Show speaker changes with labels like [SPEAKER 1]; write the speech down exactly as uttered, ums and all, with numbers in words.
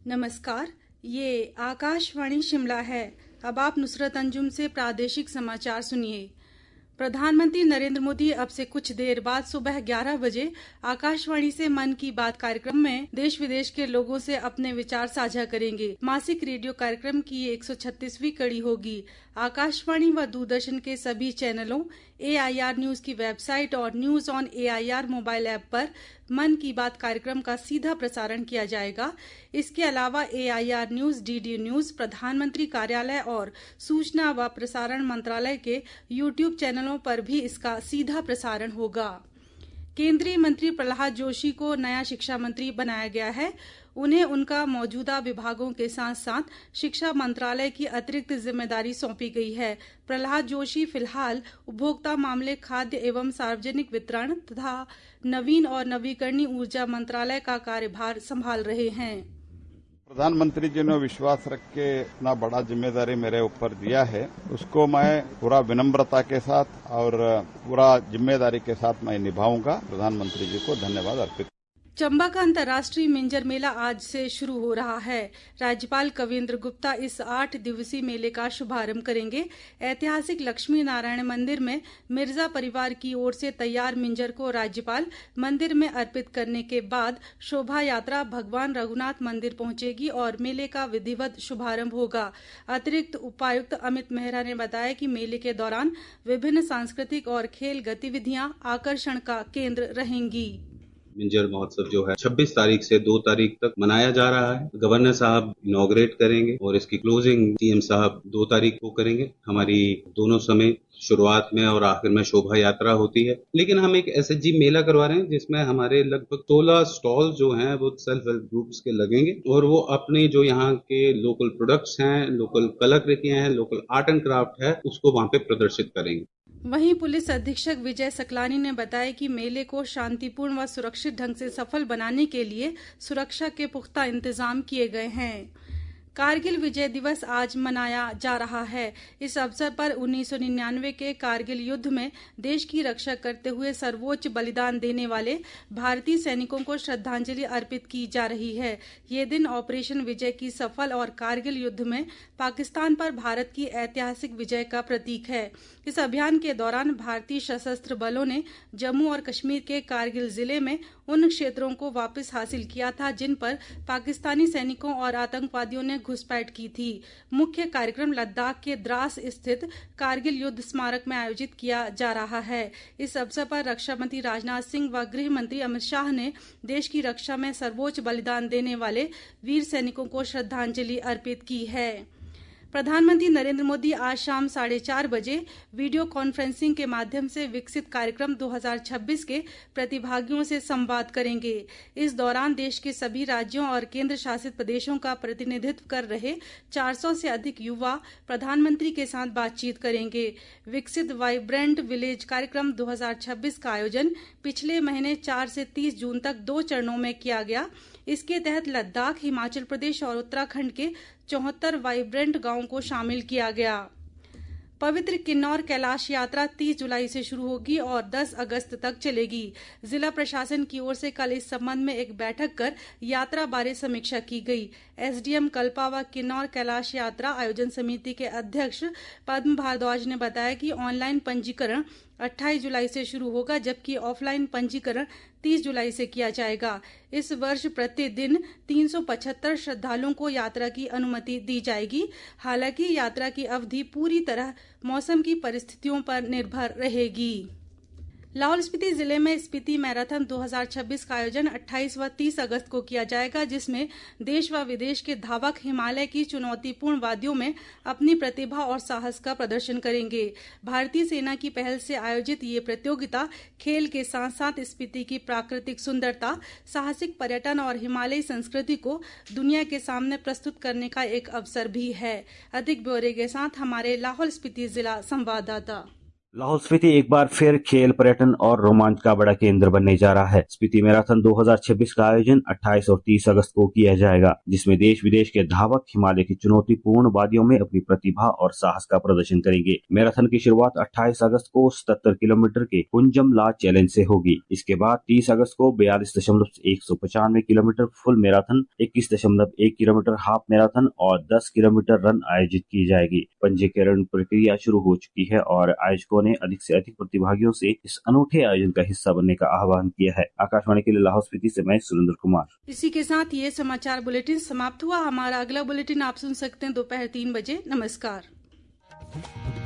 [SPEAKER 1] नमस्कार, ये आकाशवाणी शिमला है। अब आप नुसरत अंजुम से प्रादेशिक समाचार सुनिए। प्रधानमंत्री नरेंद्र मोदी अब से कुछ देर बाद सुबह ग्यारह बजे आकाशवाणी से मन की बात कार्यक्रम में देश विदेश के लोगों से अपने विचार साझा करेंगे। मासिक रेडियो कार्यक्रम की ये एक सौ छत्तीसवीं कड़ी होगी। आकाशवाणी व दूरदर्शन के सभी चैनलों, ए आई आर न्यूज की वेबसाइट और news on A I R mobile app पर मन की बात कार्यक्रम का सीधा प्रसारण किया जाएगा। इसके अलावा A I R news, D D news, प्रधानमंत्री कार्यालय और सूचना व प्रसारण मंत्रालय के यूट्यूब चैनलों पर भी इसका सीधा प्रसारण होगा। केंद्रीय मंत्री प्रहलाद जोशी को नया शिक्षा मंत्री बनाया गया है। उन्हें उनका मौजूदा विभागों के साथ साथ शिक्षा मंत्रालय की अतिरिक्त जिम्मेदारी सौंपी गई है। प्रहलाद जोशी फिलहाल उपभोक्ता मामले, खाद्य एवं सार्वजनिक वितरण तथा नवीन और नवीकरणीय ऊर्जा मंत्रालय का कार्यभार संभाल रहे हैं।
[SPEAKER 2] प्रधानमंत्री जी ने विश्वास रख के इतना बड़ा जिम्मेदारी मेरे ऊपर दिया है, उसको मैं पूरा विनम्रता के साथ और पूरा जिम्मेदारी के साथ मैं निभाऊंगा। प्रधानमंत्री जी को धन्यवाद अर्पित।
[SPEAKER 1] चंबा का अंतर्राष्ट्रीय मिंजर मेला आज से शुरू हो रहा है। राज्यपाल कविंद्र गुप्ता इस आठ दिवसीय मेले का शुभारंभ करेंगे। ऐतिहासिक लक्ष्मी नारायण मंदिर में मिर्जा परिवार की ओर से तैयार मिंजर को राज्यपाल मंदिर में अर्पित करने के बाद शोभा यात्रा भगवान रघुनाथ मंदिर पहुंचेगी और मेले का विधिवत शुभारंभ होगा। अतिरिक्त उपायुक्त अमित मेहरा ने बताया कि मेले के दौरान विभिन्न सांस्कृतिक और खेल गतिविधियां आकर्षण का केंद्र रहेंगी।
[SPEAKER 3] मिंजर महोत्सव जो है छब्बीस तारीख से दो तारीख तक मनाया जा रहा है। गवर्नर साहब इनॉग्रेट करेंगे और इसकी क्लोजिंग सीएम साहब दो तारीख को करेंगे। हमारी दोनों समय शुरुआत में और आखिर में शोभा यात्रा होती है। लेकिन हम एक एस एच जी मेला करवा रहे हैं जिसमें हमारे लगभग सोलह स्टॉल जो हैं वो सेल्फ हेल्प ग्रुप्स के लगेंगे और वो अपने जो यहाँ के लोकल प्रोडक्ट्स हैं, लोकल कलाकृतियां हैं, लोकल आर्ट एंड क्राफ्ट है, उसको वहाँ पे प्रदर्शित करेंगे।
[SPEAKER 1] वहीं पुलिस अधीक्षक विजय सकलानी ने बताया कि मेले को शांतिपूर्ण व सुरक्षित ढंग से सफल बनाने के लिए सुरक्षा के पुख्ता इंतजाम किए गए हैं। कारगिल विजय दिवस आज मनाया जा रहा है। इस अवसर पर उन्नीस सौ निन्यानवे के कारगिल युद्ध में देश की रक्षा करते हुए सर्वोच्च बलिदान देने वाले भारतीय सैनिकों को श्रद्धांजलि अर्पित की जा रही है। ये दिन ऑपरेशन विजय की सफल और कारगिल युद्ध में पाकिस्तान पर भारत की ऐतिहासिक विजय का प्रतीक है। इस अभियान के दौरान भारतीय सशस्त्र बलों ने जम्मू और कश्मीर के कारगिल जिले में उन क्षेत्रों को वापस हासिल किया था जिन पर पाकिस्तानी सैनिकों और आतंकवादियों ने घुसपैठ की थी। मुख्य कार्यक्रम लद्दाख के द्रास स्थित कारगिल युद्ध स्मारक में आयोजित किया जा रहा है। इस अवसर पर रक्षा मंत्री राजनाथ सिंह व गृह मंत्री अमित शाह ने देश की रक्षा में सर्वोच्च बलिदान देने वाले वीर सैनिकों को श्रद्धांजलि अर्पित की है। प्रधानमंत्री नरेंद्र मोदी आज शाम साढ़े चार बजे वीडियो कॉन्फ्रेंसिंग के माध्यम से विकसित कार्यक्रम दो हज़ार छब्बीस के प्रतिभागियों से संवाद करेंगे। इस दौरान देश के सभी राज्यों और केंद्र शासित प्रदेशों का प्रतिनिधित्व कर रहे चार सौ से अधिक युवा प्रधानमंत्री के साथ बातचीत करेंगे। विकसित वाइब्रेंट विलेज कार्यक्रम दो हज़ार छब्बीस का आयोजन पिछले महीने चार से तीस जून तक दो चरणों में किया गया। इसके तहत लद्दाख, हिमाचल प्रदेश और उत्तराखंड के चौहत्तर वाइब्रेंट गांवों को शामिल किया गया। पवित्र किन्नौर कैलाश यात्रा तीस जुलाई से शुरू होगी और दस अगस्त तक चलेगी। जिला प्रशासन की ओर से कल इस संबंध में एक बैठक कर यात्रा बारे समीक्षा की गई। एसडीएम कल्पा व किन्नौर कैलाश यात्रा आयोजन समिति के अध्यक्ष पद्म भारद्वाज ने बताया कि ऑनलाइन पंजीकरण अट्ठाईस जुलाई से शुरू होगा जबकि ऑफलाइन पंजीकरण तीस जुलाई से किया जाएगा। इस वर्ष प्रतिदिन तीन सौ पचहत्तर श्रद्धालुओं को यात्रा की अनुमति दी जाएगी। हालांकि यात्रा की अवधि पूरी तरह मौसम की परिस्थितियों पर निर्भर रहेगी। लाहौल स्पीति जिले में स्पीति मैराथन दो हज़ार छब्बीस का आयोजन अट्ठाईस व तीस अगस्त को किया जाएगा, जिसमें देश व विदेश के धावक हिमालय की चुनौतीपूर्ण वादियों में अपनी प्रतिभा और साहस का प्रदर्शन करेंगे। भारतीय सेना की पहल से आयोजित ये प्रतियोगिता खेल के साथ साथ स्पीति की प्राकृतिक सुंदरता, साहसिक पर्यटन और हिमालयी संस्कृति को दुनिया के सामने प्रस्तुत करने का एक अवसर भी है। अधिक ब्यौरे के साथ हमारे लाहौल स्पीति जिला संवाददाता।
[SPEAKER 4] लाहौल स्पीति एक बार फिर खेल, पर्यटन और रोमांच का बड़ा केंद्र बनने जा रहा है। स्पीति मैराथन दो हज़ार छब्बीस का आयोजन अट्ठाईस और तीस अगस्त को किया जाएगा, जिसमें देश विदेश के धावक हिमालय की चुनौतीपूर्ण वादियों में अपनी प्रतिभा और साहस का प्रदर्शन करेंगे। मैराथन की शुरुआत अट्ठाईस अगस्त को सतहत्तर किलोमीटर के कुंजम ला चैलेंज से होगी। इसके बाद तीस अगस्त को बयालीस दशमलव एक सौ पचानवे किलोमीटर फुल मैराथन, इक्कीस दशमलव एक किलोमीटर हाफ मैराथन और दस किलोमीटर रन आयोजित की जाएगी। पंजीकरण प्रक्रिया शुरू हो चुकी है और आयोजकों ने अधिक से अधिक प्रतिभागियों से इस अनूठे आयोजन का हिस्सा बनने का आह्वान किया है। आकाशवाणी के लिए लाहौल स्पीति से मैं सुरेंद्र कुमार।
[SPEAKER 1] इसी के साथ ये समाचार बुलेटिन समाप्त हुआ। हमारा अगला बुलेटिन आप सुन सकते हैं दोपहर तीन बजे। नमस्कार।